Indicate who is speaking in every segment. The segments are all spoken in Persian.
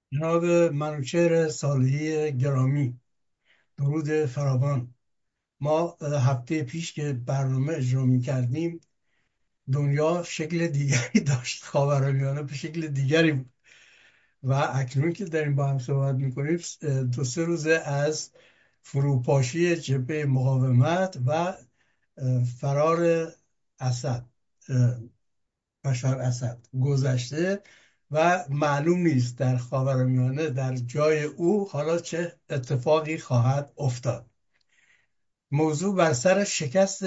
Speaker 1: جناب منوچهر صالحی گرامی، درود فراوان. ما هفته پیش که برنامه اجرا می کردیم دنیا شکل دیگری داشت، خاورمیانه به شکل دیگری بود و اکنون که داریم با هم صحبت میکنیم دو سه روزه از فروپاشی جبهه مقاومت و فرار اسد، بشار اسد گذشته و معلوم نیست در خاورمیانه در جای او حالا چه اتفاقی خواهد افتاد. موضوع بر سر شکست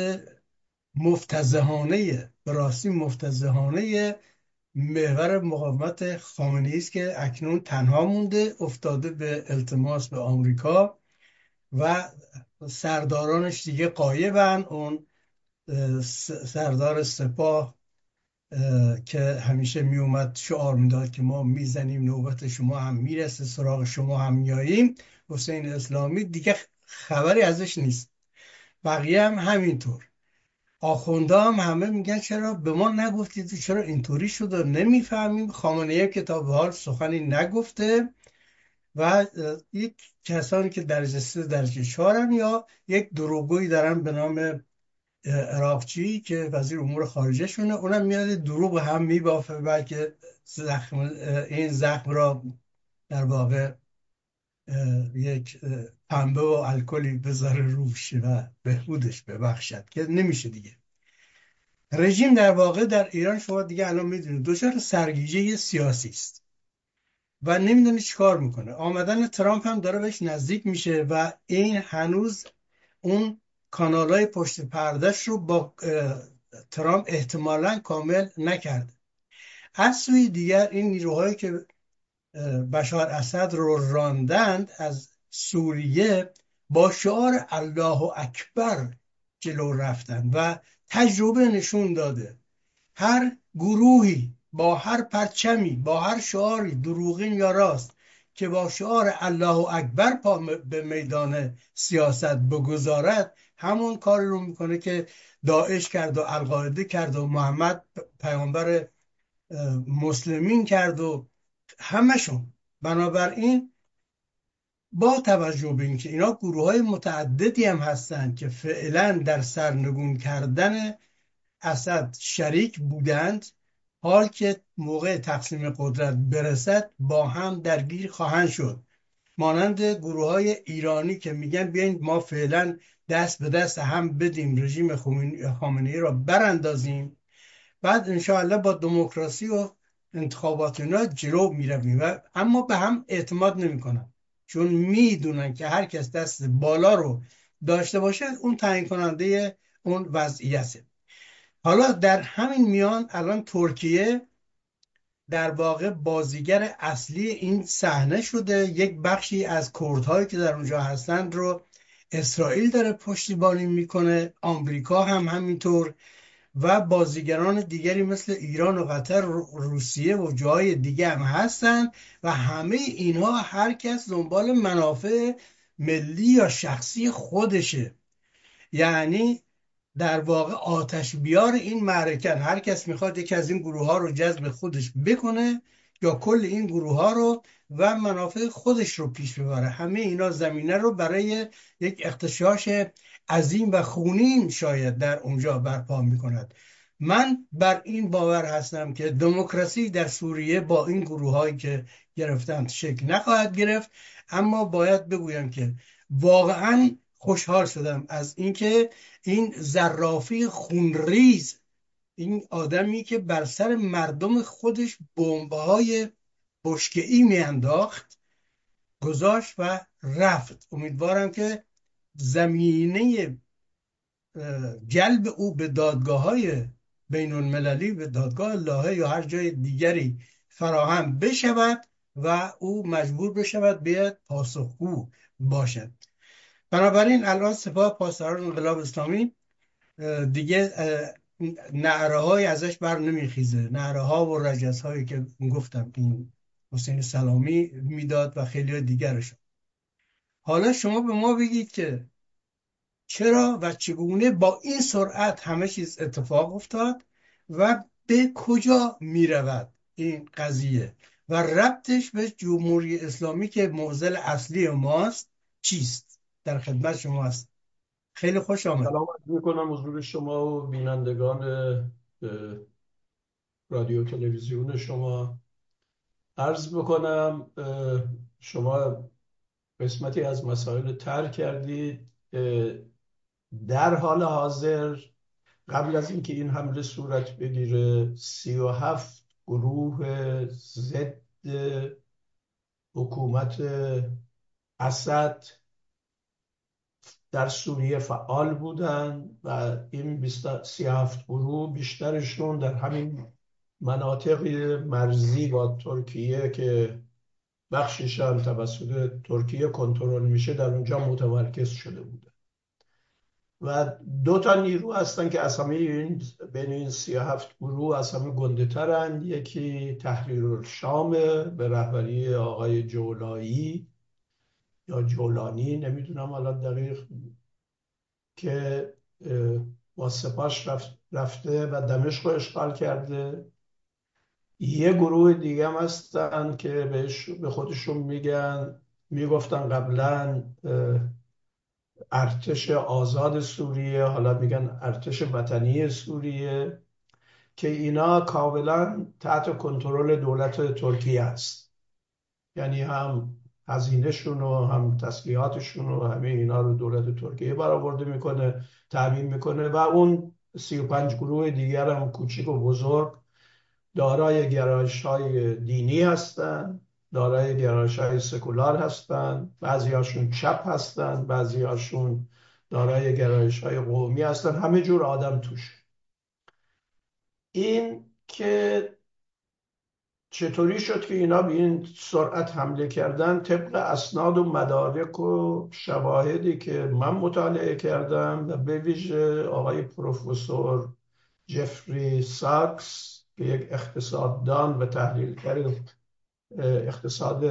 Speaker 1: مفتضحانه، به راستی مفتضحانه، محور مقاومت خامنه‌ای است که اکنون تنها مونده، افتاده به التماس به آمریکا و سردارانش دیگه غایبن. اون سردار سپاه که همیشه میومد شعار میداد که ما میزنیم نوبت شما هم میرسه، سراغ شما هم میاییم، حسین اسلامی دیگه خبری ازش نیست. بقیه هم همینطور. آخونده هم همه میگن چرا به ما نگفتید، چرا اینطوری شده نمیفهمیم. خامنه‌ای که تا به حال سخنی نگفته و یک کسانی که درجه 3 درجه 4 یا یک دروغگویی دارن به نام عراقچی که وزیر امور خارجه شونه، اونم میاد دروغ هم میبافه بلکه زخم، این زخم را در واقع یک پنبه و الکلی بذاره روش و بهبودش ببخشد که نمیشه دیگه. رژیم در واقع در ایران شما دیگه الان میدونید دچار سرگیجه سیاسی است و نمیدونه چیکار میکنه. آمدن ترامپ هم داره بهش نزدیک میشه و این هنوز اون کانالای پشت پردهش رو با ترامپ احتمالاً کامل نکرده. از سوی دیگر این نیروهایی که بشار اسد رو راندند از سوریه با شعار الله اکبر جلو رفتن و تجربه نشون داده هر گروهی با هر پرچمی، با هر شعاری، دروغین یا راست، که با شعار الله اکبر پا به میدان سیاست بگذارد، همون کار رو میکنه که داعش کرد و القاعده کرد و محمد پیامبر مسلمین کرد و همشون. بنابراین با توجه به اینکه اینا گروه های متعددی هم هستند که فعلا در سرنگون کردن اسد شریک بودند، حال که موقع تقسیم قدرت برسد با هم درگیر خواهند شد. مانند گروه های ایرانی که میگن بیاین ما فعلا دست به دست هم بدیم رژیم خامنه‌ای را براندازیم، بعد انشاءالله با دموکراسی و انتخابات اینا جلو میرویم. و اما به هم اعتماد نمیکنن، چون میدونن که هر کس دست بالا رو داشته باشه اون تعیین کننده اون وضعیته. حالا در همین میان الان ترکیه در واقع بازیگر اصلی این صحنه شده. یک بخشی از کردهایی که در اونجا هستند رو اسرائیل داره پشتیبانی میکنه، آمریکا هم همینطور و بازیگران دیگری مثل ایران و قطر و روسیه و جای دیگه هم هستند و همه اینها هر کس دنبال منافع ملی یا شخصی خودشه. یعنی در واقع آتش بیار این معرکن، هر کس میخواد یکی از این گروه ها رو جذب خودش بکنه یا کل این گروه ها رو و منافع خودش رو پیش ببره. همه اینا زمینه رو برای یک اغتشاش عظیم و خونین شاید در اونجا برپا میکند. من بر این باور هستم که دموکراسی در سوریه با این گروه هایی که گرفتند شکل نخواهد گرفت. اما باید بگویم که واقعا خوشحال شدم از اینکه این زرافی خونریز، این آدمی که بر سر مردم خودش بمب‌های بشکه‌ای میانداخت، گذاشت و رفت. امیدوارم که زمینه جلب او به دادگاه‌های بین المللی، به دادگاه لاهه یا هر جای دیگری فراهم بشود و او مجبور بشود بیاد پاسخگو باشد. بنابراین الان سپاه پاسداران انقلاب اسلامی دیگه نعره های ازش بر نمیخیزه، نعره ها و رجز هایی که گفتم این حسین سلامی میداد و خیلی دیگرشون. حالا شما به ما بگید که چرا و چگونه با این سرعت همه چیز اتفاق افتاد و به کجا میرود این قضیه. و ربطش به جمهوری اسلامی که معضل اصلی ماست چیست؟ در خدمت شما است. خیلی خوش آمد.
Speaker 2: سلام عرض میکنم حضور شما و بینندگان اه، رادیو تلویزیون شما. عرض بکنم شما قسمتی از مسائل طرح کردید. در حال حاضر قبل از اینکه این حمله صورت بگیره 37 گروه ضد حکومت اسد در سوریه فعال بودند و این 37 گروه بیشترشون در همین مناطق مرزی با ترکیه که بخشش هم توسط ترکیه کنترل میشه در اونجا متمرکز شده بوده و دو تا نیرو هستن که از همه این بین این 37 گروه از همه گنده ترن. یکی تحریر الشامه به رهبری آقای جولایی یا جولانی، نمیدونم حالا دقیق، که با سپاش رفته و دمشق رو اشغال کرده. یه گروه دیگه هم هستن که به خودشون میگفتن قبلا ارتش آزاد سوریه، حالا میگن ارتش وطنی سوریه، که اینا کاملا تحت کنترل دولت ترکیه است. یعنی هم هزینهشون و هم تسلیحاتشون و همه اینا رو دولت ترکیه برآورده میکنه، تامین میکنه. و اون 35 گروه دیگر هم کوچیک و بزرگ دارای گرایش های دینی هستند، دارای گرایش های سکولار هستند، بعضی هاشون چپ هستند، بعضی هاشون دارای گرایش های قومی هستند، همه جور آدم توش. این که چطوری شد که اینا به این سرعت حمله کردن؟ طبق اسناد و مدارک و شواهدی که من مطالعه کردم و به ویژه آقای پروفسور جفری ساکس که یک اقتصاددان و تحلیلگر اقتصاد،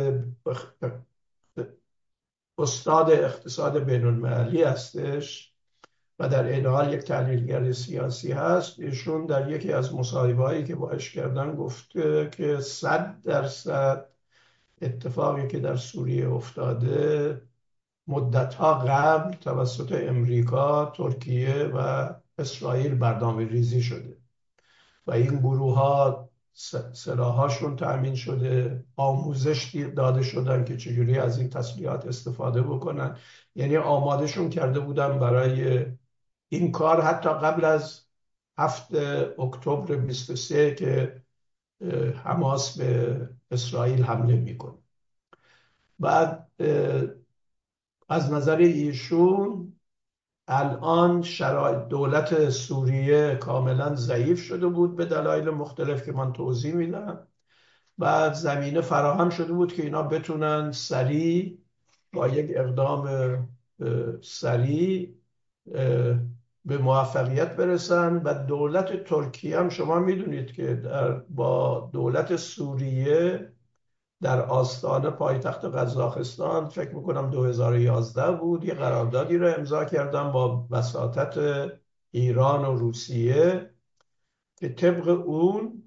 Speaker 2: استاد اقتصاد بین المللی هستش و در این حال یک تحلیلگر سیاسی هست. ایشون در یکی از مصاحبه‌هایی که باش کردن گفته که 100% اتفاقی که در سوریه افتاده مدتها قبل توسط امریکا، ترکیه و اسرائیل برنامه ریزی شده و این گروه ها سلاحاشون تأمین شده، آموزش داده شدن که چجوری از این تسلیحات استفاده بکنن. یعنی آمادشون کرده بودن برای این کار حتی قبل از 7 اکتبر 23 که حماس به اسرائیل حمله میکنه. بعد از نظر ایشون الان شرایط دولت سوریه کاملا ضعیف شده بود به دلایل مختلف که من توضیح میدم. بعد زمینه فراهم شده بود که اینا بتونن سریع با یک اقدام سریع به موفقیت برسن. و دولت ترکیه هم شما میدونید که با دولت سوریه در آستانه پایتخت قزاقستان، فکر میکنم 2011 بود، یه قراردادی رو امضا کردن با وساطت ایران و روسیه که طبق اون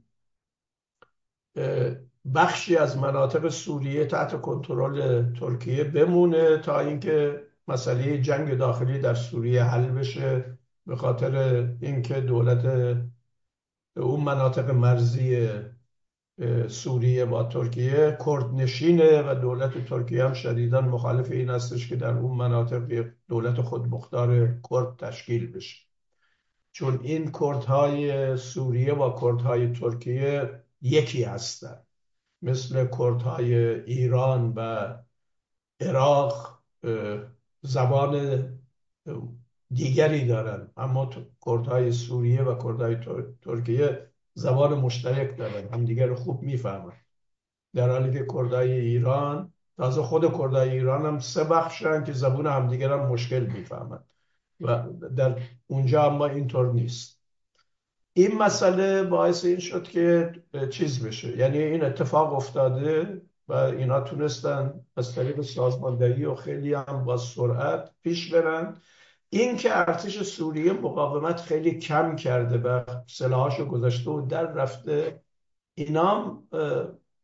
Speaker 2: بخشی از مناطق سوریه تحت کنترل ترکیه بمونه تا اینکه مسئله جنگ داخلی در سوریه حل بشه، به خاطر اینکه دولت اون مناطق مرزی سوریه با ترکیه کرد نشینه و دولت ترکیه هم شدیداً مخالف این هستش که در اون مناطق دولت خودمختار کرد تشکیل بشه، چون این کردهای سوریه با کردهای ترکیه یکی هستن، مثل کردهای ایران و عراق زبان دیگری دارن، اما کردهای سوریه و کردهای ترکیه زبان مشترک دارن، همدیگر رو خوب میفهمن. در حالی که کردهای ایران، تازه خود کردهای ایران هم سه بخشن که زبون همدیگر هم مشکل میفهمن و در اونجا اما اینطور نیست. این مسئله باعث این شد که چیز بشه، یعنی این اتفاق افتاده و اینا تونستن از طریق سازماندهی و خیلی هم با سرعت پیش برن. این که ارتش سوریه مقاومت خیلی کم کرده و سلاحاشو گذاشته و در رفته، اینا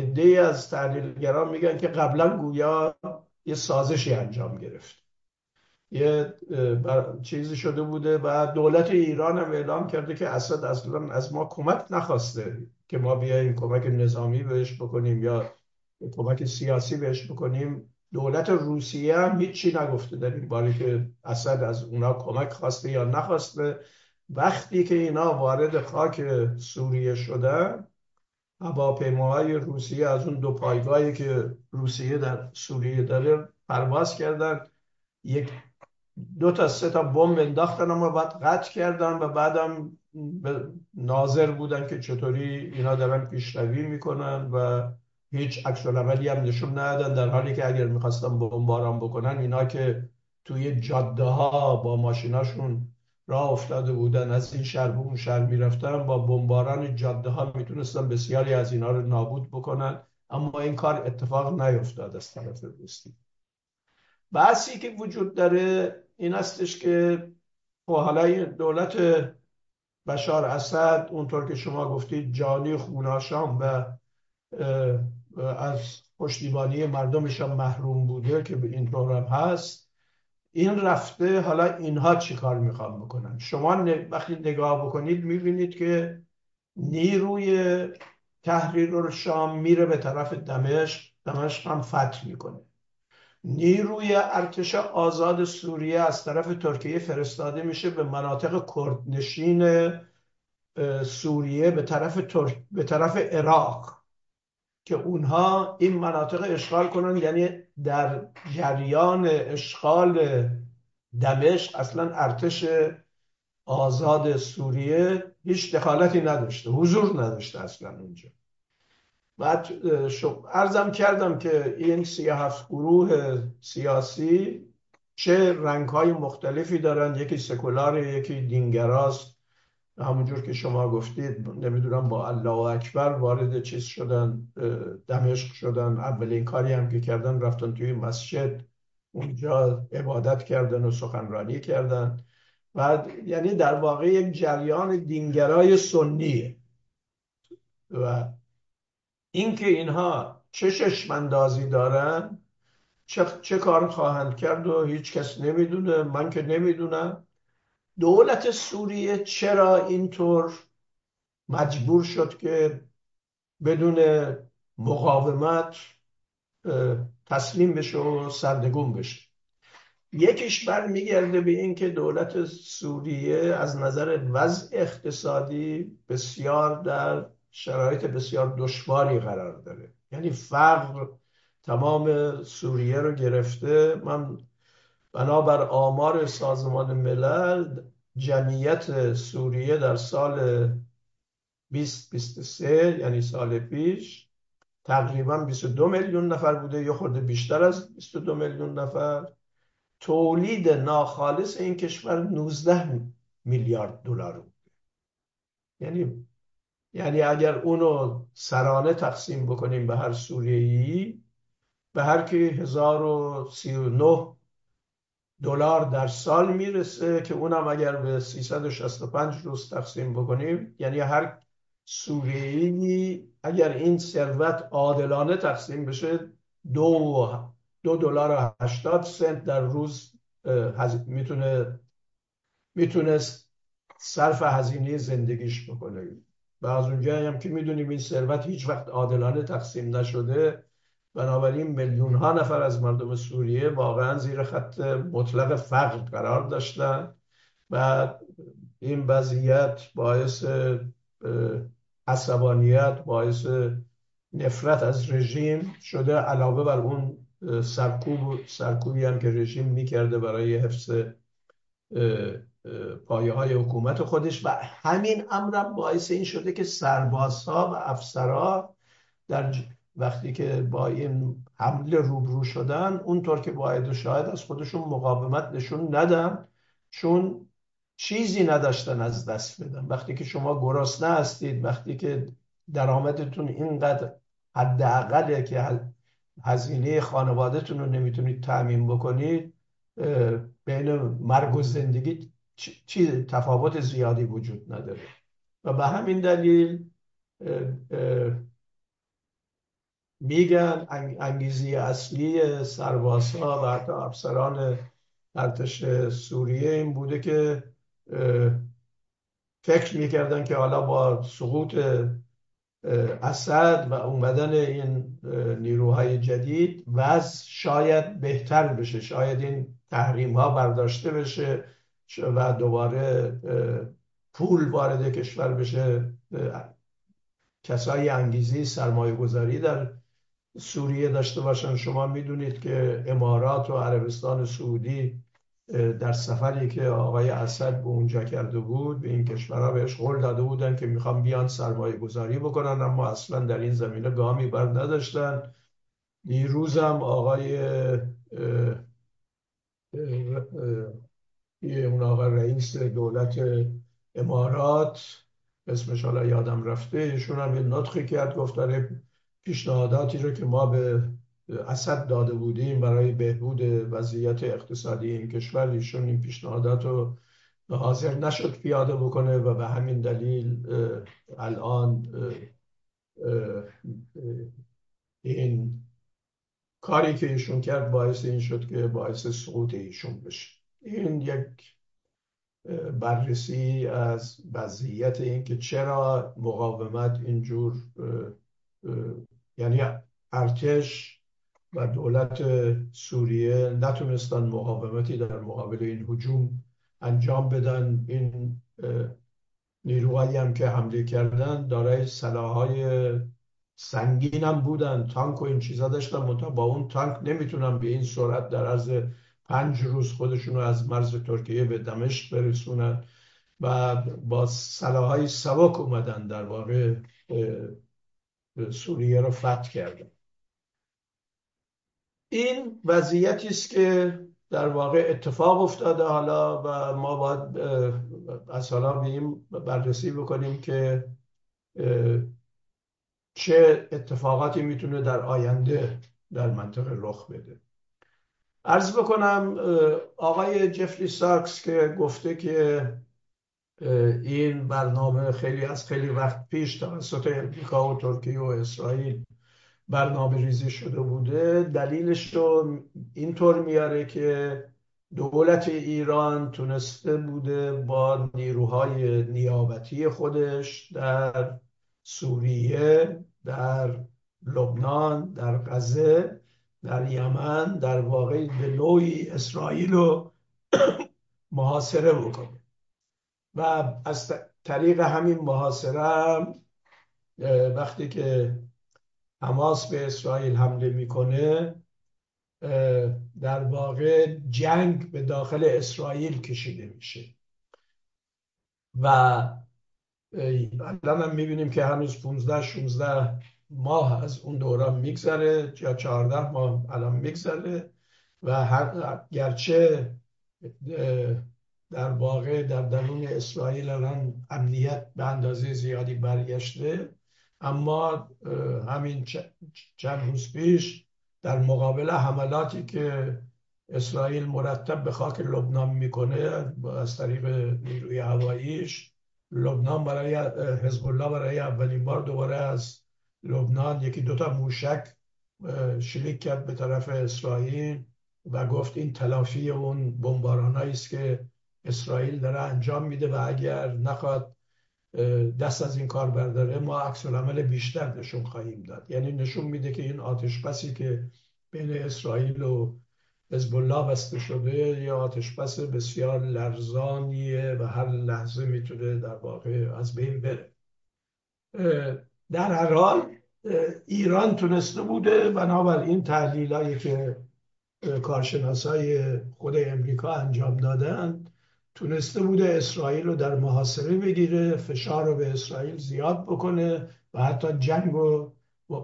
Speaker 2: عده‌ای از تحلیلگران میگن که قبلا گویا یه سازشی انجام گرفت، یه چیزی شده بوده و دولت ایران هم اعلام کرده که اسد اصلا از ما کمک نخواسته که ما بیاییم کمک نظامی بهش بکنیم یا کمک سیاسی بهش بکنیم. دولت روسیه هم هیچی نگفته در این باره که اسد از اونا کمک خواسته یا نخواسته. وقتی که اینا وارد خاک سوریه شدن، هواپیماهای روسیه از اون دو پایگاهی که روسیه در سوریه داره پرواز کردن، یک دو تا سه تا بمب انداختن اما بعد قطع کردن و بعدم ناظر بودن که چطوری اینا دارن پیشروی میکنن و هیچ عکس العملی هم نشون ندادن، در حالی که اگر میخواستن بمباران بکنن اینا که توی جاده ها با ماشیناشون راه افتاده بودن از این شهر به اون شهر میرفتن، با بمباران جاده ها میتونستن بسیاری از اینا رو نابود بکنن، اما این کار اتفاق نیفتاد از طرف روسیه. بحثی که وجود داره این هستش که خب حالا این دولت بشار اسد اونطور که شما گفتید جانی خوناشام و از پشتیبانی مردمش هم محروم بوده که به این طور هم هست، این رفته. حالا اینها چی کار میخوان بکنن؟ شما وقتی نگاه بکنید میبینید که نیروی تحریر شام میره به طرف دمشق، دمشق هم فتح میکنه. نیروی ارتش آزاد سوریه از طرف ترکیه فرستاده میشه به مناطق کردنشین سوریه به طرف عراق که اونها این مناطق اشغال کنن. یعنی در جریان اشغال دمشق اصلا ارتش آزاد سوریه هیچ دخالتی نداشته، حضور نداشته اصلا اونجا. بعد عرضم کردم که این 37 گروه سیاسی چه رنگ‌های مختلفی دارن، یکی سکولار، یکی دینگراست، همونجور که شما گفتید نمیدونم با الله اکبر وارد چیز شدن، دمشق شدن. اولین کاری هم که کردن رفتن توی مسجد اونجا عبادت کردن و سخنرانی کردن. بعد یعنی در واقع یک جریان دینگرای سنیه و اینکه اینها چه چشم‌اندازی دارن، چه کار خواهند کرد و هیچ کس نمیدونه، من که نمیدونم. دولت سوریه چرا اینطور مجبور شد که بدون مقاومت تسلیم بشه و سردگون بشه؟ یکیش برمیگرده به این که دولت سوریه از نظر وضع اقتصادی بسیار در شرایط بسیار دشواری قرار داره. یعنی فقر تمام سوریه رو گرفته. من بنابر آمار سازمان ملل جمعیت سوریه در سال 2023 یعنی سال پیش تقریبا 22 میلیون نفر بوده، یه خورده بیشتر از 22 میلیون نفر. تولید ناخالص این کشور 19 میلیارد دلار بود. یعنی اگر اونو سرانه تقسیم بکنیم به هر سوریه‌ای، به هر کی 1039 دلار در سال میرسه که اونم اگر به 365 روز تقسیم بکنیم، یعنی هر سوریه‌ای اگر این ثروت عادلانه تقسیم بشه دو دلار و 80 سنت در روز میتونست صرف هزینه زندگیش بکنه. و از اونجایی هم که میدونیم این ثروت هیچ وقت عادلانه تقسیم نشده، بنابراین میلیون ها نفر از مردم سوریه واقعا زیر خط مطلق فقر قرار داشتن و این وضعیت باعث عصبانیت، باعث نفرت از رژیم شده، علاوه بر اون سرکوبی هم که رژیم میکرده برای حفظ پایه های حکومت خودش. و همین امرم باعث این شده که سربازها و افسرها وقتی که با این حمله روبرو شدن اونطور که باید و شاید از خودشون مقاومت نشون ندن، چون چیزی نداشتن از دست بدن. وقتی که شما گرسنه هستید، وقتی که درآمدتون اینقدر حداقله که هزینه خانوادهتون رو نمیتونید تأمین بکنید، بین مرگ و زندگی تفاوت زیادی وجود نداره. و به همین دلیل میگن انگیزه اصلی سربازها و حتی افسران ارتش سوریه این بوده که فکر میکردن که حالا با سقوط اسد و اومدن این نیروهای جدید وضع شاید بهتر بشه، شاید این تحریم ها برداشته بشه و دوباره پول وارد کشور بشه، کسایی انگیزی سرمایه گذاری در سوریه داشته باشن. شما میدونید که امارات و عربستان سعودی در سفری که آقای اسد به اونجا کرده بود به این کشورها بهش قول داده بودن که میخوام بیان سرمایه گذاری بکنن، اما اصلا در این زمینه گامی بر نداشتن. دیروزم آقای اون آقا رئیس دولت امارات، اسمش حالا یادم رفته، ایشون هم یه نطقی کرد، گفت داره پیشنهاداتی رو که ما به اسد داده بودیم برای بهبود وضعیت اقتصادی این کشور، ایشون این پیشنهادات رو حاضر نشد پیاده بکنه و به همین دلیل الان این کاری که ایشون کرد باعث این شد که باعث سقوط ایشون بشه. این یک بررسی از وضعیت این که چرا مقاومت اینجور یعنی ارتش و دولت سوریه نتونستن مقاومتی در مقابل این هجوم انجام بدن. این نیروهایی هم که حمله کردن دارای سلاحهای سنگین هم بودن، تانک و این چیزا داشتن، منتها با اون تانک نمیتونن به این سرعت در عرض 5 روز خودشون رو از مرز ترکیه به دمشق برسونن و با سلاحهای سبک اومدن در واقع سوریه رو فتح کردن. این وضعیتی است که در واقع اتفاق افتاده حالا و ما باید از حالا به این بررسی بکنیم که چه اتفاقاتی میتونه در آینده در منطقه رخ بده. عرض بکنم آقای جفری ساکس که گفته که این برنامه خیلی وقت پیش توسط امریکا و ترکیه و اسرائیل برنامه ریزی شده بوده، دلیلش رو اینطور میاره که دولت ایران تونسته بوده با نیروهای نیابتی خودش در سوریه، در لبنان، در غزه، در یمن در واقع به نوعی اسرائیل رو محاصره بکنه و از طریق همین محاصره وقتی که حماس به اسرائیل حمله میکنه در واقع جنگ به داخل اسرائیل کشیده میشه و الان هم میبینیم که هنوز 15-16 ماه از اون دوران میگذره یا 14 ماه الان میگذره و گرچه در واقع در درون اسرائیل الان امنیت به اندازه زیادی برگشته، اما همین چند روز پیش در مقابل حملاتی که اسرائیل مرتب به خاک لبنان میکنه از طریق نیروی هواییش، لبنان برای حزب الله برای اولین بار دوباره از لبنان یکی دوتا موشک شلیک کرد به طرف اسرائیل و گفت این تلافی اون بمبارانایی است که اسرائیل داره انجام میده و اگر نخواد دست از این کار برداره ما عکس العمل بیشتر نشون خواهیم داد. یعنی نشون میده که این آتش بسی که بین اسرائیل و حزب الله بسته شده یا آتش بس بسیار لرزانیه و هر لحظه میتونه در واقع از بین بره. در هر حال ایران تونسته بوده بنابراین تحلیلایی که کارشناسای خود امریکا انجام دادن، تونسته بوده اسرائیل رو در محاصره بگیره، فشار رو به اسرائیل زیاد بکنه و حتی جنگ رو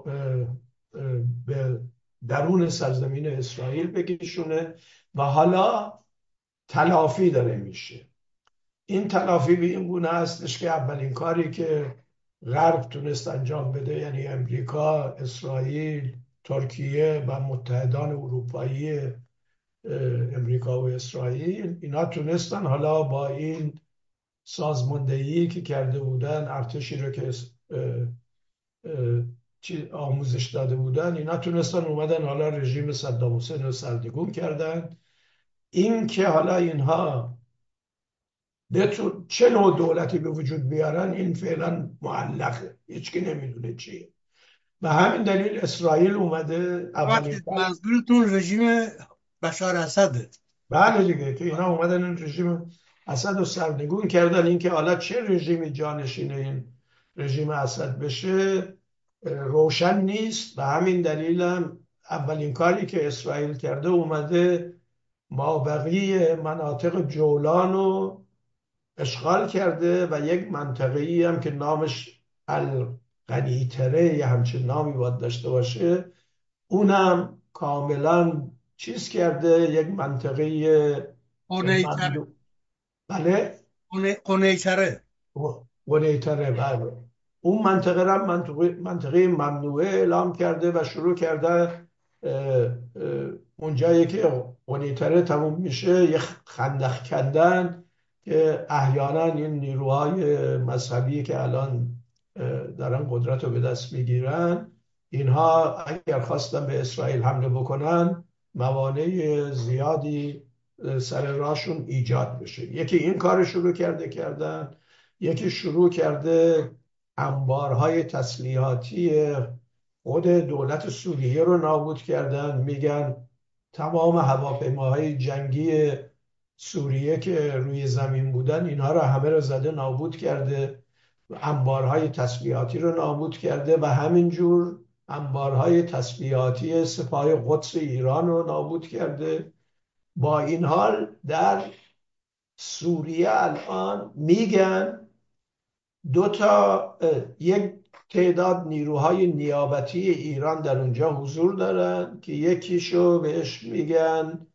Speaker 2: به درون سرزمین اسرائیل بکشونه و حالا تلافی داره میشه. این تلافی به این گونه هستش که اولین کاری که غرب تونست انجام بده، یعنی امریکا، اسرائیل، ترکیه و متحدان اروپایی امریکا و اسرائیل، اینا تونستن حالا با این سازماندهی که کرده بودن ارتشی رو که آموزش داده بودن، اینا تونستن اومدن حالا رژیم صدام حسین رو سرنگون کردن. این که حالا اینها چه نوع دولتی به وجود بیارن این فعلا معلقه، هیچکی نمیدونه چیه. به همین دلیل اسرائیل اومده اولین
Speaker 1: وقتی منظورتون رژیم بشار اسده؟
Speaker 2: بله دیگه، که اینا اومدن این رژیم اسد رو سرنگون کردن. اینکه حالا چه رژیمی جانشین این رژیم اسد بشه روشن نیست. به همین دلیل هم اولین کاری که اسرائیل کرده اومده مابقی مناطق جولان رو اشغال کرده و یک منطقه‌ای هم که نامش القنیطره یا همچین نامی باید داشته باشه اونم کاملا چیز کرده، یک منطقه
Speaker 1: قنیتره.
Speaker 2: ممنوع. بله،
Speaker 1: قنیتره.
Speaker 2: گلیتره. بله، اون منطقه را منطقه ممنوعه اعلام کرده و شروع کرده اونجایی که گلیتره تموم میشه یه خندق کندن که احیانا این نیروهای مذهبی که الان دارن قدرت رو به دست میگیرن، اینها اگر خواستن به اسرائیل حمله بکنن موانع زیادی سر راهشون ایجاد بشه. یکی این کار شروع کردن، یکی شروع کرده انبارهای تسلیحاتی خود دولت سوریه رو نابود کردن. میگن تمام هواپیماهای جنگی سوریه که روی زمین بودن اینها رو همه رو زده نابود کرده، انبارهای تسلیحاتی رو نابود کرده و همینجور انبارهای تسلیحاتی سپاه قدس ایران رو نابود کرده. با این حال در سوریه الان میگن یک تعداد نیروهای نیابتی ایران در اونجا حضور دارن که یکیشو بهش میگن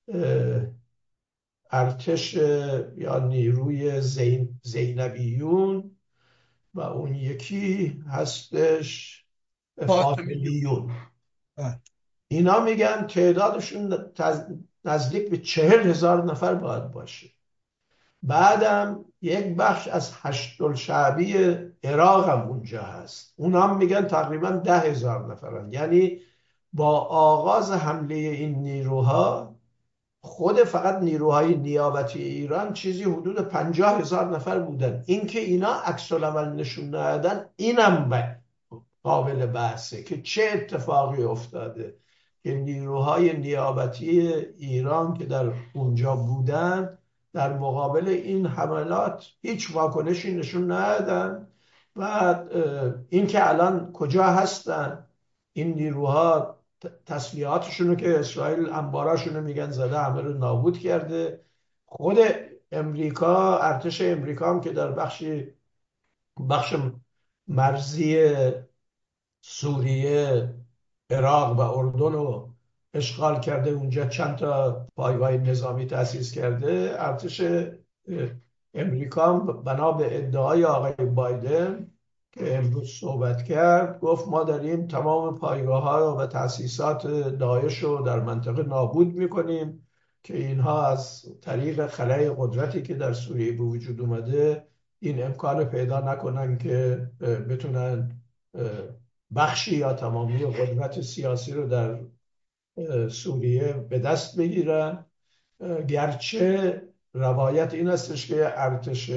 Speaker 2: ارتش یا نیروی زینبیون و اون یکی هستش
Speaker 1: فاطمیون.
Speaker 2: فاطمیون.
Speaker 1: بله.
Speaker 2: اینا میگن تعدادشون نزدیک به 40,000 نفر باید باشه. بعدم یک بخش از هشت‌الشعبی عراق هم اونجا هست، اونا هم میگن تقریبا 10,000 نفرن. یعنی با آغاز حمله این نیروها خود فقط نیروهای نیابتی ایران چیزی حدود 50,000 نفر بودن. اینکه اینا عکس العمل نشون ندادن اینم قابل بحثه که چه اتفاقی افتاده که نیروهای نیابتی ایران که در اونجا بودن در مقابل این حملات هیچ واکنشی نشون ندادن. و اینکه الان کجا هستن این نیروها، تسلیحاتشون رو که اسرائیل انباراشون رو میگن زده همه رو نابود کرده. خود امریکا، ارتش امریکا هم که در بخش مرزی سوریه، عراق و اردن رو اشغال کرده، اونجا چند تا پایگاه نظامی تأسیس کرده. ارتش امریکا بنا به ادعای آقای بایدن که امروز صحبت کرد گفت ما داریم تمام پایگاه ها و تأسیسات داعش رو در منطقه نابود میکنیم که اینها از طریق خلای قدرتی که در سوریه به وجود اومده این امکان پیدا نکنن که بتونن بخشی یا تمامی قدرت سیاسی رو در سوریه به دست بگیرن. گرچه روایت این استش که ارتش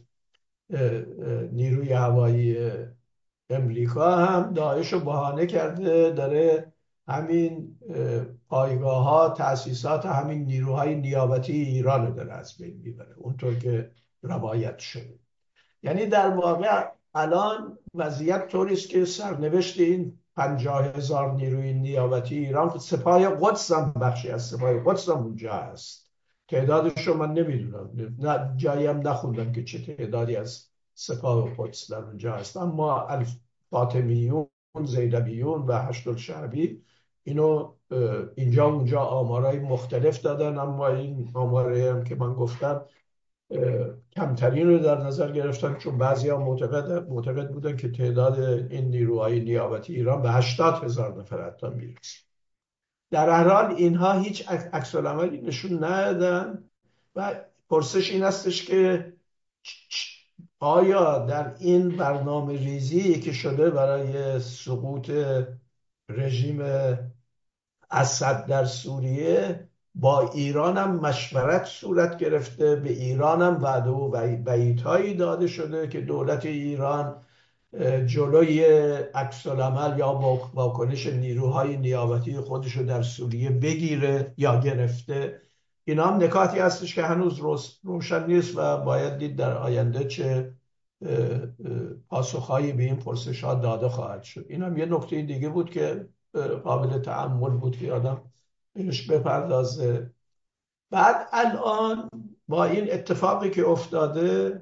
Speaker 2: نیروی هوایی امریکا هم داعش رو بهانه کرده داره همین پایگاه ها تأسیسات همین نیروهای نیابتی ایران رو داره از بین میبره اونطور که روایت شده. یعنی در واقع الان وضعیت طوری است که سرنوشت این 50,000 نیروی نیابتی ایران، سپاه قدس هم بخشی از سپاه قدس هم اونجا هست، تعدادش رو من نمیدونم، نه جایی هم نخوندم که چه تعدادی از سپاه قدس در اونجا هست. اما فاطمیون، زیدبیون و هشت‌الشعبی اینو اینجا اونجا آمارای مختلف دادن، اما این آمارایی هم که من گفتم کمترین رو در نظر گرفتن، چون بعضی ها معتقد بودن که تعداد این نیروهای نیابتی ایران به 80,000 نفر حتی میرسه. در هر حال اینها هیچ عکس العملی نشون ندادن و پرسش این هستش که آیا در این برنامه ریزی که شده برای سقوط رژیم اسد در سوریه با ایران هم مشورت صورت گرفته، به ایران هم وعده و وعیدهایی داده شده که دولت ایران جلوی عکس العمل یا واکنش نیروهای نیابتی خودش رو در سوریه بگیره یا گرفته. اینا هم نکاتی هستش که هنوز روشن نیست و باید دید در آینده چه پاسخهایی به این پرسش ها داده خواهد شد. این هم یه نکته دیگه بود که قابل تأمل بود که آدم بهش بپردازه. بعد الان با این اتفاقی که افتاده،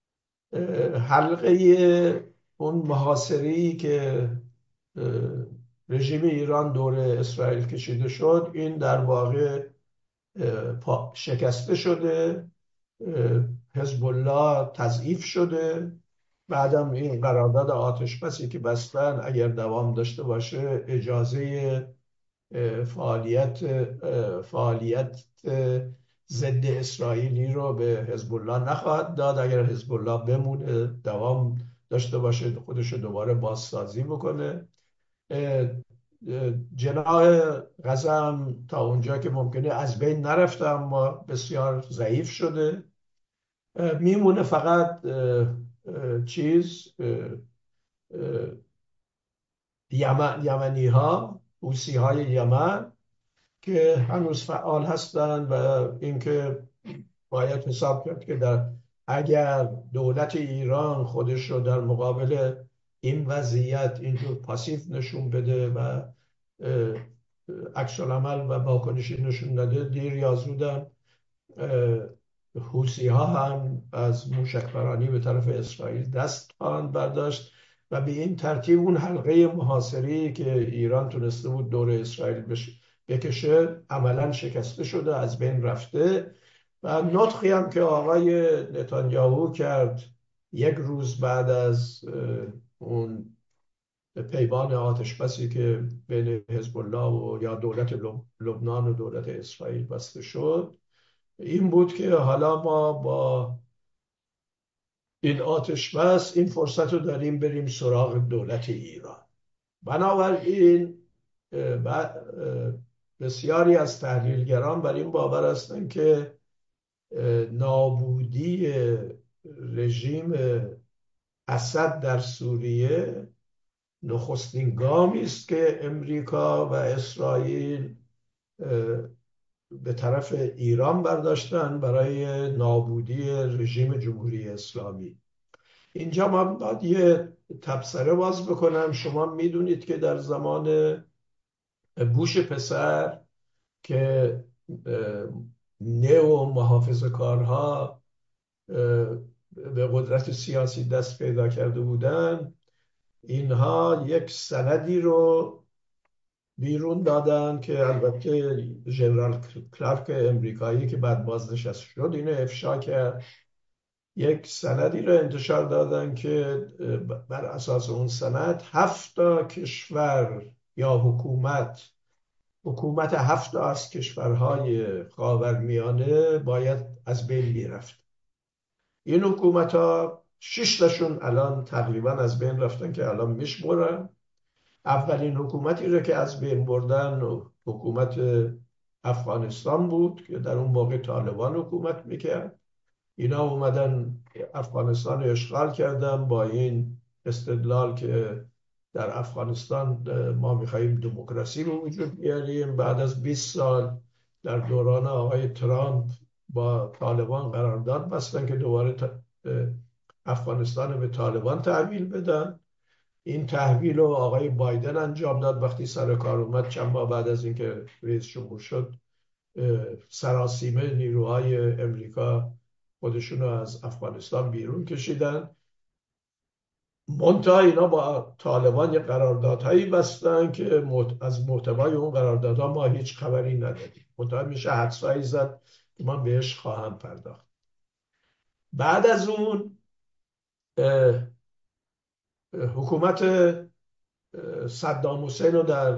Speaker 2: حلقه اون محاصره‌ای که رژیم ایران دور اسرائیل کشیده شد، این در واقع شکسته شده، حزب الله تضعیف شده. بعدم این قرارداد آتشبسی که بستن اگر دوام داشته باشه اجازه فعالیت ضد اسرائیلی رو به حزب الله نخواهد داد. اگر حزب الله بمونه دوام داشته باشه خودش رو دوباره بازسازی بکنه. جناح غزه هم تا اونجا که ممکنه از بین نرفته اما بسیار ضعیف شده. میمونه فقط چیز یمنی ها، حوثی های یمن که هنوز فعال هستند و اینکه باید حساب کرد که اگر دولت ایران خودش رو در مقابل این وضعیت اینجور پاسیو نشون بده و عکس العمل و واکنشی نشون نده، دیر یا زودم حوثی ها هم از موشکبرانی به طرف اسرائیل دست خواهند برداشت و به این ترتیب اون حلقه محاصره‌ای که ایران تونسته بود دور اسرائیل بکشه عملا شکسته شده، از بین رفته. و نطقی هم که آقای نتانیاهو کرد یک روز بعد از اون پیمان آتشبسی که بین حزب الله و یا دولت لبنان و دولت اسرائیل بسته شد، این بود که حالا ما با این آتش بس این فرصت رو داریم بریم سراغ دولت ایران. بنابراین بسیاری از تحلیلگران بر این باور هستند که نابودی رژیم اسد در سوریه نخستین گامی است که امریکا و اسرائیل به طرف ایران برداشتن برای نابودی رژیم جمهوری اسلامی. اینجا من باید یه تبصره باز بکنم. شما میدونید که در زمان بوش پسر که نئو محافظه کارها به قدرت سیاسی دست پیدا کرده بودن، اینها یک سندی رو بیرون دادن که البته ژنرال کلارک امریکایی که بعد بازنشسته شد اینو افشا کرد. یک سندی رو انتشار دادن که بر اساس اون سند 7 کشور یا حکومت 7 از کشورهای خاورمیانه باید از بین میرفت. این حکومت ها 6 تاشون الان تقریبا از بین رفتن که الان میشمرن. اولین حکومتی رو که از بین بردن حکومت افغانستان بود که در اون موقع طالبان حکومت میکرد. اینا اومدن افغانستان رو اشغال کردن با این استدلال که در افغانستان ما میخواییم دموکراسی به وجود بیاریم. بعد از 20 سال در دوران آقای ترامپ با طالبان قرارداد بستن که دوباره افغانستان رو به طالبان تحویل بدن. این تحویل رو آقای بایدن انجام داد. وقتی سر کار اومد چند ماه بعد از اینکه رئیس جمهور شد، سراسیمه نیروهای امریکا خودشون رو از افغانستان بیرون کشیدن. منتها اینا با طالبان یه قراردادهایی بستن که از محتوای اون قراردادها ما هیچ خبری نداریم. منتها میشه حدسایی زد که من بهش خواهم پرداخت. بعد از اون حکومت صدام حسین رو در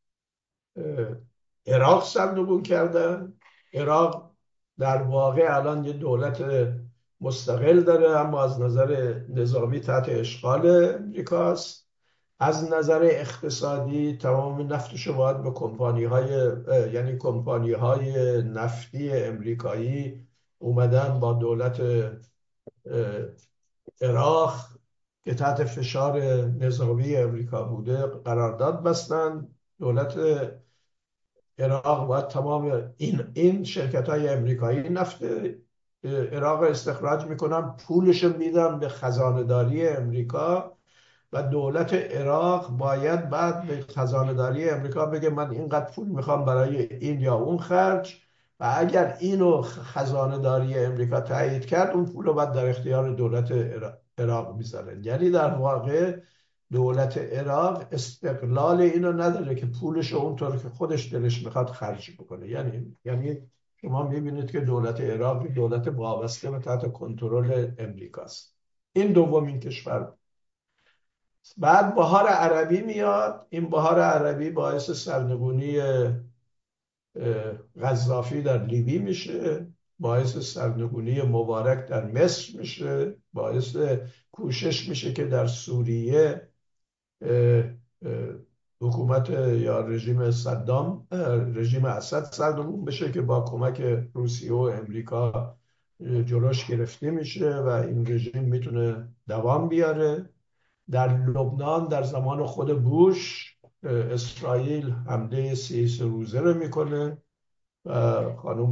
Speaker 2: عراق سرنگون کردن. عراق در واقع الان یه دولت مستقل داره، اما از نظر نظامی تحت اشغال امریکاست. از نظر اقتصادی تمام نفتش رو باید به یعنی کمپانی های نفتی امریکایی اومدن با دولت عراق که تحت فشار نظامی امریکا بوده قرارداد بستن. دولت عراق باید تمام این شرکت های امریکایی نفت عراق استخراج میکنن، پولش میدن به خزانه داری امریکا و دولت عراق باید بعد به خزانه داری امریکا بگه من اینقدر پول میخوام برای این یا اون خرج، و اگر اینو خزانه داری امریکا تایید کرد اون پول رو بعد در اختیار دولت عراق میذاره. یعنی در واقع دولت عراق استقلال اینو نداره که پولش رو اونطور که خودش دلش میخواد خرج بکنه. یعنی شما میبینید که دولت عراق دولت وابسته و تحت کنترل امریکاست. این دومین کشور. بعد بهار عربی میاد. این بهار عربی باعث سرنگونی قذافی در لیبی میشه، باعث سرنگونی مبارک در مصر میشه، باعث کوشش میشه که در سوریه حکومت یا رژیم اسد سرنگون بشه که با کمک روسیه و امریکا جلوش گرفته میشه و این رژیم میتونه دوام بیاره. در لبنان در زمان خود بوش اسرائیل حمله 33 روزه رو میکنه و خانوم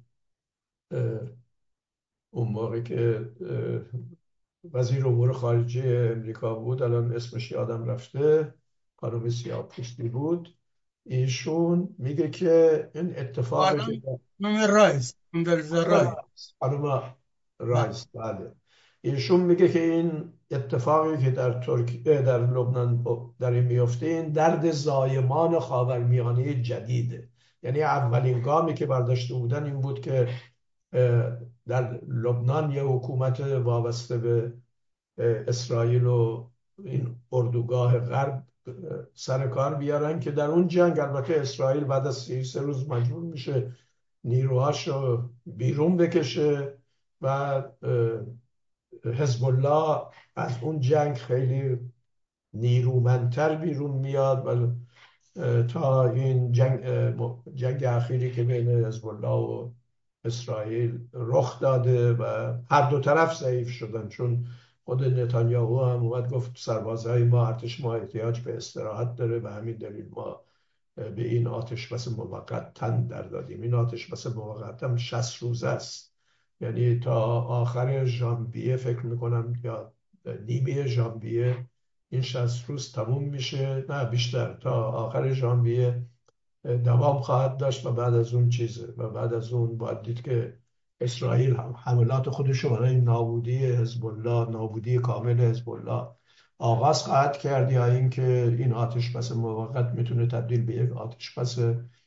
Speaker 2: اون موقع که وزیر امور خارجه امریکا بود، الان اسمش یادم رفته، خانم سیاه‌پوستی بود، ایشون میگه که این اتفاقی که
Speaker 1: خانم رایس، کندلیزا رایس.
Speaker 2: خانم
Speaker 1: بله.
Speaker 2: رایس، بله، ایشون میگه که این اتفاقی که در ترکیه در لبنان در این میفته این درد زایمان خاورمیانه جدیده. یعنی اولین گامی که برداشته بودن این بود که در لبنان یه حکومت وابسته به اسرائیل و این اردوگاه غرب سر کار بیارن که در اون جنگ البته اسرائیل بعد از 33 روز مجبور میشه نیروهاش رو بیرون بکشه و حزب الله از اون جنگ خیلی نیرومندتر بیرون میاد و تا این جنگ اخیری که بین حزب الله و اسرائیل رخ داده و هر دو طرف ضعیف شدن، چون خود نتانیاهو هم اومد گفت سربازهای ما، ارتش ما احتیاج به استراحت داره و همین دلیل ما به این آتش بس موقت تن در دادیم. این آتش بس موقت هم 60 روزه است، یعنی تا آخر ژانویه فکر میکنم یا نیمه ژانویه این 60 روز تموم میشه، نه بیشتر، تا آخر ژانویه دوام خواهد داشت و بعد از اون چیزه و بعد از اون باید دید که اسرائیل هم حملات خودش رو برای نابودی حزب الله، نابودی کامل حزب الله آغاز خواهد کرد، یا اینکه این آتش بس موقت میتونه تبدیل به یک آتش بس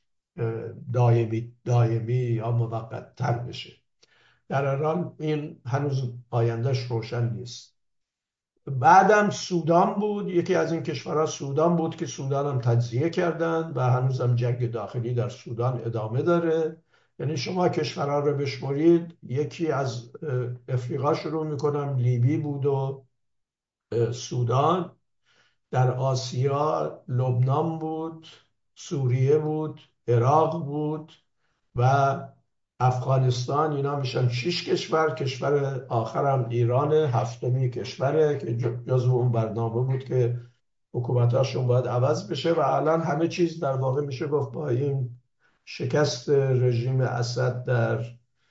Speaker 2: دائمی یا موقت تر بشه. در هر حال این هنوز آیندهش روشن نیست. بعدم سودان بود، یکی از این کشورها سودان بود که سودان هم تجزیه کردن و هنوزم جنگ داخلی در سودان ادامه داره. یعنی شما کشورها رو بشمرید، یکی از افریقا شروع میکنم، لیبی بود و سودان، در آسیا لبنان بود، سوریه بود، عراق بود و افغانستان. اینا میشن 6 کشور. کشور آخرم ایران، هفتمی کشوره که جزو اون برنامه بود که حکومتاشون باید عوض بشه و الان همه چیز در واقع میشه گفت با این شکست رژیم اسد در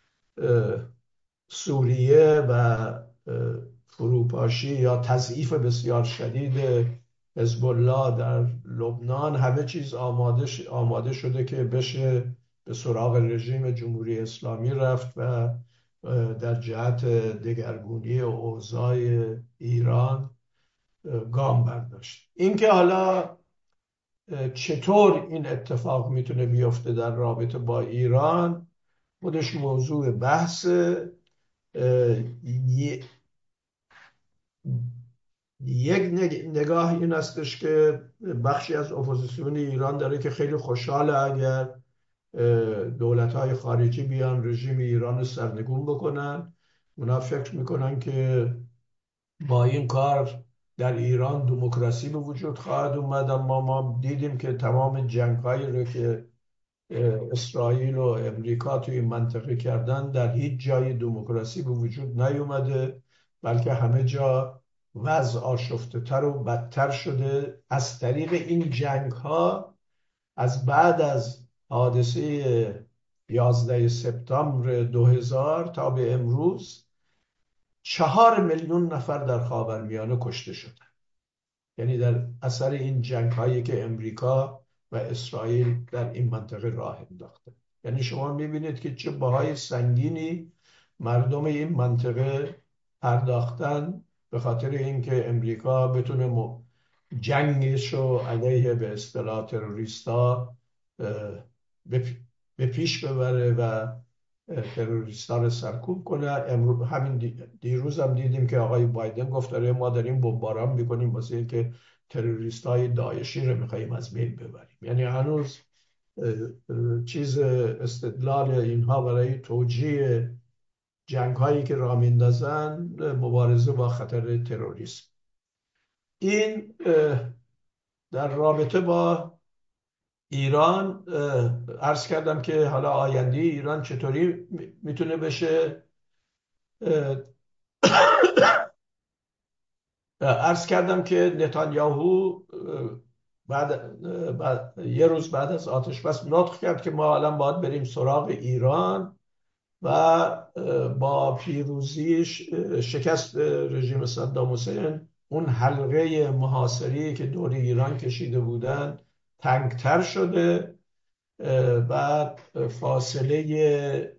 Speaker 2: سوریه و فروپاشی یا تضعیف بسیار شدید حزب الله در لبنان، همه چیز آماده شده که بشه به سراغ رژیم جمهوری اسلامی رفت و در جهت دگرگونی اوضاع ایران گام برداشت. اینکه حالا چطور این اتفاق میتونه بیفته در رابطه با ایران خودش موضوع بحث. یک نگاه این استش که بخشی از اپوزیسیون ایران داره که خیلی خوشحاله اگر دولت‌های خارجی بیان رژیم ایران رو سرنگون بکنن اونا فکر میکنن که با این کار در ایران دموکراسی به وجود خواهد اومد، اما ما دیدیم که تمام جنگ هایی رو که اسرائیل و امریکا توی این منطقه کردن در هیچ جای دموکراسی به وجود نیومده، بلکه همه جا وضع آشفته تر و بدتر شده از طریق این جنگ ها. از بعد از حادثه 11 سپتامبر 2000 تا به امروز 4 میلیون نفر در خاورمیانه کشته شدن، یعنی در اثر این جنگ هایی که امریکا و اسرائیل در این منطقه راه انداخته. یعنی شما میبینید که چه بهای سنگینی مردم این منطقه پرداختن به خاطر اینکه امریکا بتونه جنگش رو علیه به اصطلاح تروریستا به پیش ببره و تروریستا رو سرکوب کنه. امروز همین دیروز هم دیدیم که آقای بایدن گفت داره ما داریم بمباران میکنیم واسه اینکه تروریست های داعشی رو میخواییم از بین ببریم. یعنی هنوز چیز استدلال اینها برای توجیه جنگ هایی که راه میندازن مبارزه با خطر تروریسم. این در رابطه با ایران عرض کردم که حالا آینده ایران چطوری میتونه بشه. عرض کردم که نتانیاهو یه روز بعد از آتش بس نطق کرد که ما الان باید بریم سراغ ایران و با پیروزیش شکست رژیم صدام حسین اون حلقه محاصره که دور ایران کشیده بودن تنگتر شده. بعد فاصله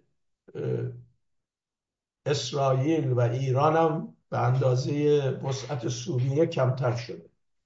Speaker 2: اسرائیل و ایران هم به اندازه وسعت سوریه کمتر شده.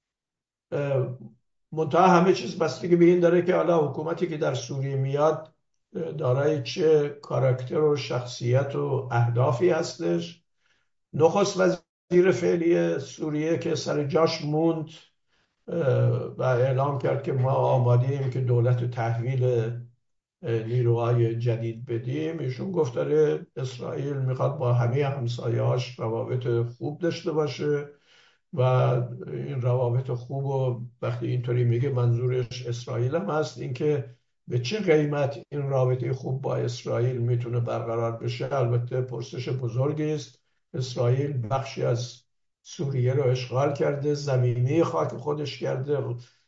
Speaker 2: منتها همه چیز بستگی به این داره که حالا حکومتی که در سوریه میاد دارای چه کاراکتر و شخصیت و اهدافی هستش. نخست وزیر فعلی سوریه که سر جاش موند و اعلام کرد که ما آماده‌ایم که دولت تحویل نیروهای جدید بدیم. ایشون گفت داره اسرائیل میخواد با همه همسایه‌هاش روابط خوب داشته باشه و این روابط خوب و وقتی اینطوری میگه منظورش اسرائیل هم هست. اینکه به چه قیمت این رابطه خوب با اسرائیل میتونه برقرار بشه البته پرسش بزرگی است. اسرائیل بخشی از سوریه رو اشغال کرده، زمینه خاک خودش کرده.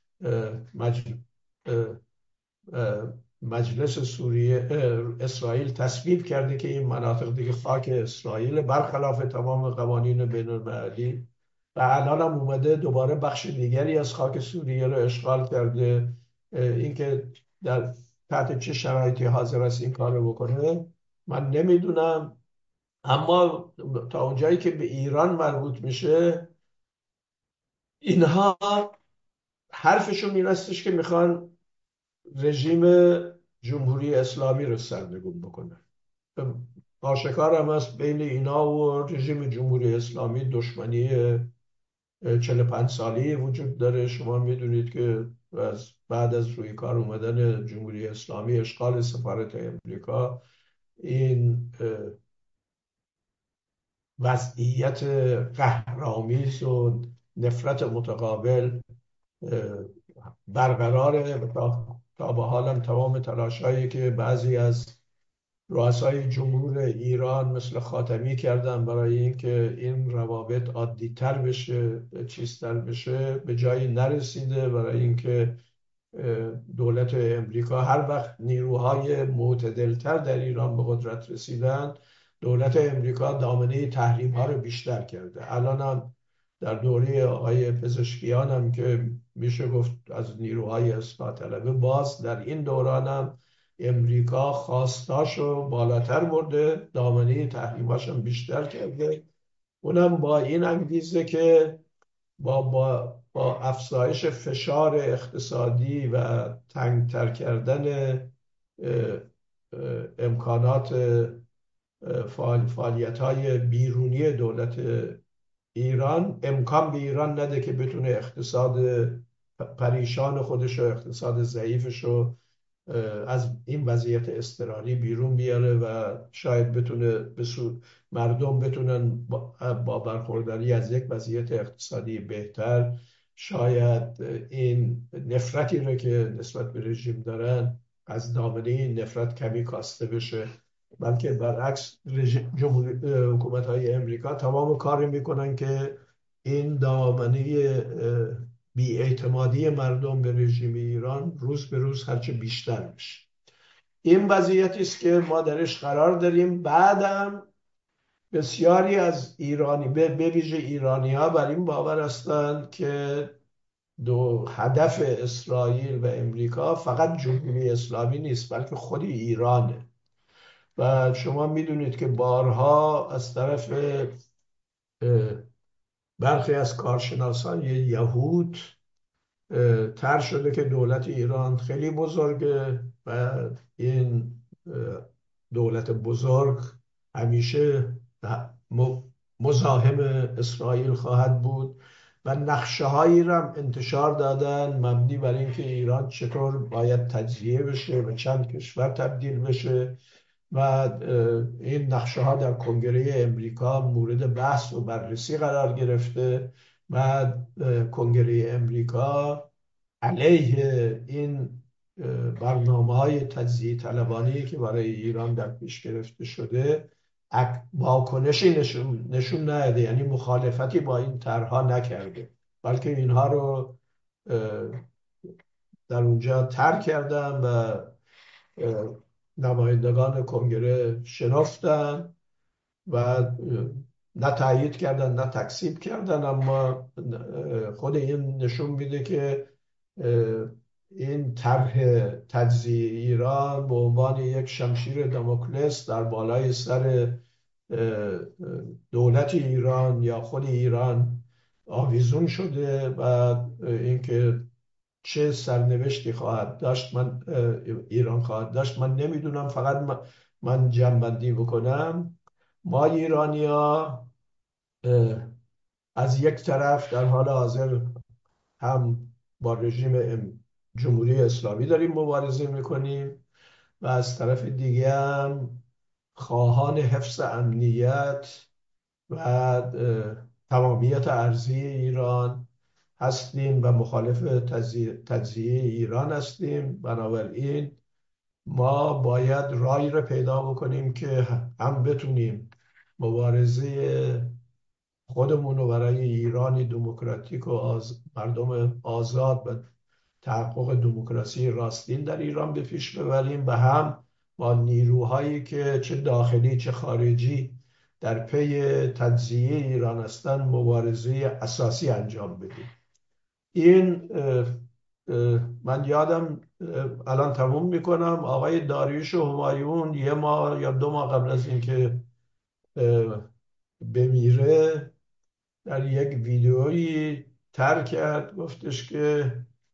Speaker 2: مجلس سوریه اسرائیل تصویب کرده که این مناطق دیگه خاک اسرائیل برخلاف تمام قوانین بین المللی و الان هم اومده دوباره بخش دیگری از خاک سوریه رو اشغال کرده. اینکه در تحت چه شرایطی حاضر است این کار رو بکنه من نمیدونم، اما تا اونجایی که به ایران مربوط میشه اینها حرفشون این استش که میخوان رژیم جمهوری اسلامی رو سرنگون بکنه. آشکار هم است بین اینا و رژیم جمهوری اسلامی دشمنی 45 سالی وجود داره. شما میدونید که بعد از روی کار اومدن جمهوری اسلامی اشغال سفارت امریکا این وضعیت قهرآمیز و نفرت متقابل برقراره. تا به حالم تمام تلاشایی که بعضی از رؤسای جمهور ایران مثل خاتمی کردن برای اینکه این روابط عادی تر بشه، چیزتر بشه، به جایی نرسیده. برای اینکه دولت امریکا هر وقت نیروهای معتدلتر در ایران به قدرت رسیدن دولت امریکا دامنه تحریم ها رو بیشتر کرده. الان هم در دوره آقای پزشکیان هم که میشه گفت از نیروهای اصلاح طلبه باز در این دوران هم امریکا خواستاشو بالاتر برده، دامنه تحریماش هم بیشتر کرده. اونم با این انگیزه که با افزایش فشار اقتصادی و تنگتر کردن امکانات فعالیت های بیرونی دولت ایران امکان به ایران نده که بتونه اقتصاد پریشان خودش و اقتصاد ضعیفش رو از این وضعیت اضطراری بیرون بیاره و شاید بتونه مردم بتونن با برخورداری از یک وضعیت اقتصادی بهتر، شاید این نفرتی رو که نسبت به رژیم دارن از دامنه این نفرت کمی کاسته بشه. بلکه برعکس حکومت‌های امریکا تمام کاری میکنن که این دامنه بی‌اعتمادی مردم به رژیم ایران روز به روز هرچه بیشتر بشه. این وضعیتی است که ما درش قرار داریم. بعدم بسیاری از ایرانی به ویژه ایرانی‌ها بر این باور هستند که هدف اسرائیل و امریکا فقط جمهوری اسلامی نیست، بلکه خود ایرانه. و شما میدونید که بارها از طرف برخی از کارشناسان یهود طرح شده که دولت ایران خیلی بزرگه و این دولت بزرگ همیشه مزاحم اسرائیل خواهد بود و نقشه هایی را هم انتشار دادن مبنی بر اینکه ایران چطور باید تجزیه بشه و چند کشور تبدیل بشه و این نقشه ها در کنگره امریکا مورد بحث و بررسی قرار گرفته و کنگره امریکا علیه این برنامه های تجزیه طلبانی که برای ایران در پیش گرفته شده واکنشی نشون نداده، یعنی مخالفتی با این طرحها نکرده، بلکه اینها رو در اونجا طرح کردن و نمایندگان کنگره شنفتن و نه تایید کردن نه تکذیب کردن. اما خود این نشون میده که این طرح تجزیه ایران به عنوان یک شمشیر داموکلس در بالای سر دولت ایران یا خود ایران آویزون شده و اینکه چه سرنوشتی خواهد داشت ایران خواهد داشت من نمیدونم. فقط من جمع‌بندی بکنم، ما ایرانی‌ها از یک طرف در حال حاضر هم با رژیم جمهوری اسلامی داریم مبارزه میکنیم و از طرف دیگه هم خواهان حفظ امنیت و تمامیت ارضی ایران هستیم و مخالف تجزیه ایران هستیم. بنابراین ما باید راهی رو پیدا بکنیم که هم بتونیم مبارزه خودمون رو برای ایرانی دموکراتیک و مردم آزاد و تحقق دموکراسی راستین در ایران به پیش ببریم و هم با نیروهایی که چه داخلی چه خارجی در پی تجزیه ایران هستند مبارزه اساسی انجام بدیم. این من یادم الان تموم میکنم آقای داریوش همایون 1 ماه یا 2 ماه قبل از اینکه بمیره در یک ویدئویی طرح کرد، گفتش که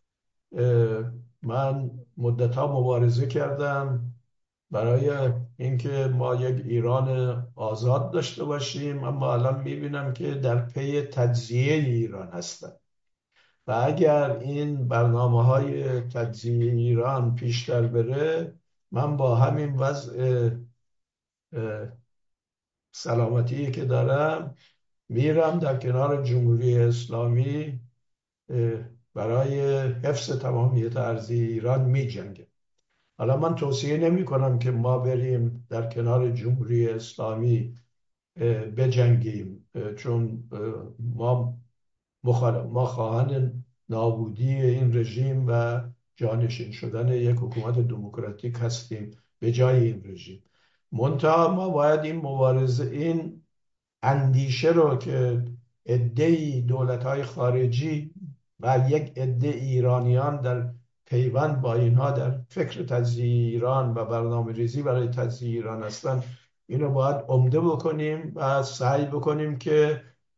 Speaker 2: من مدتها مبارزه کردم برای اینکه ما یک ایران آزاد داشته باشیم، اما الان میبینم که در پی تجزیه ایران هستن و اگر این برنامه‌های تجزیه ایران پیشتر بره من با همین وضع سلامتی که دارم میرم در کنار جمهوری اسلامی برای حفظ تمامیت ارضی ایران می جنگم. حالا من توصیه نمی کنم که ما بریم در کنار جمهوری اسلامی بجنگیم، چون ما خواهان نابودی این رژیم و جانشین شدن یک حکومت دموکراتیک هستیم به جای این رژیم. منتها ما باید این مبارزه، این اندیشه رو که عده‌ای دولت‌های خارجی و یک عده ایرانیان در پیوند با اینها در فکر تجزیه ایران و برنامه ریزی برای تجزیه ایران هستن، اینو باید عمده بکنیم و سعی بکنیم که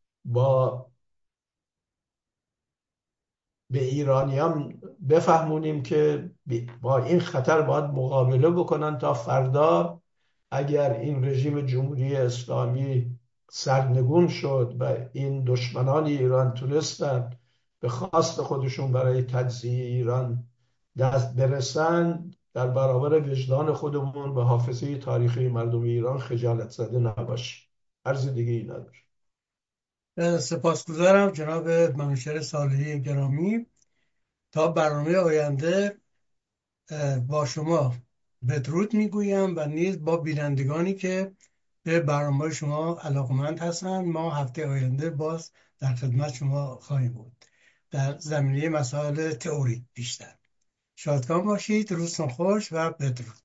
Speaker 2: به ایرانیان بفهمونیم که با این خطر باید مقابله بکنن تا فردا اگر این رژیم جمهوری اسلامی سرنگون شد و این دشمنان ایران تونستن به خواست خودشون برای تجزیه ایران دست برسن، در برابر وجدان خودمون و حافظه تاریخی مردم ایران خجالت زده نباشیم. عرض دیگه ای نداره.
Speaker 1: سپاسگزارم جناب منوچهر صالحی گرامی. تا برنامه آینده با شما بدرود میگویم و نیز با بینندگانی که به برنامه شما علاقمند هستند. ما هفته آینده باز در خدمت شما خواهیم بود در زمینه مسائل تئوری بیشتر. شادکام باشید، روزتون خوش و بدرود.